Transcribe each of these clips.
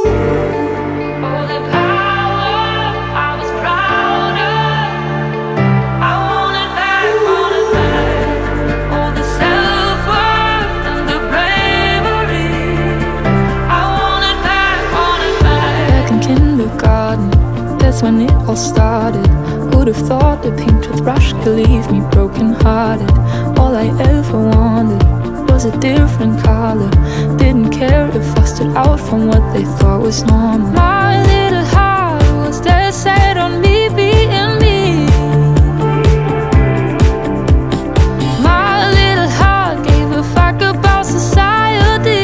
Oh, the power I was proud of, I want it back, want it back. All the self-worth and the bravery, I want it back, want it back. Back in kindergarten, that's when it all started. Who'd have thought a paint toothbrush could leave me broken-hearted? All I ever wanted was a different color. Didn't care if I stood out from what they thought was normal. My little heart was dead set on me being me. My little heart gave a fuck about society.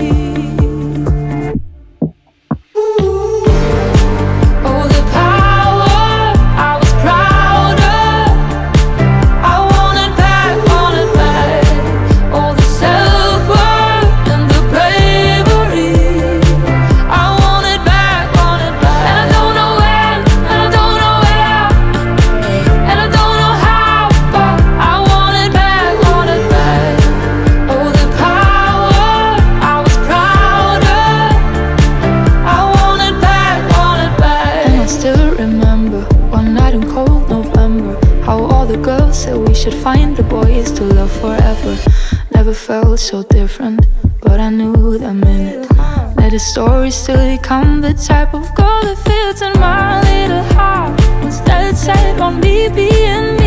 Oh, the power I was proud of, I want it back, want it back. All the self-worth and the bravery, I want it back, want it back. And I don't know when, and I don't know where, and I don't know how, but I want it back, want it back. Oh, the power I was proud of, I want it back, want it back. And I still remember one night in cold November, how all the girls said we should find the boys to love forever. Never felt so different, but I knew that minute that the story still become the type of girl that fits in. My little heart was dead set on me being me.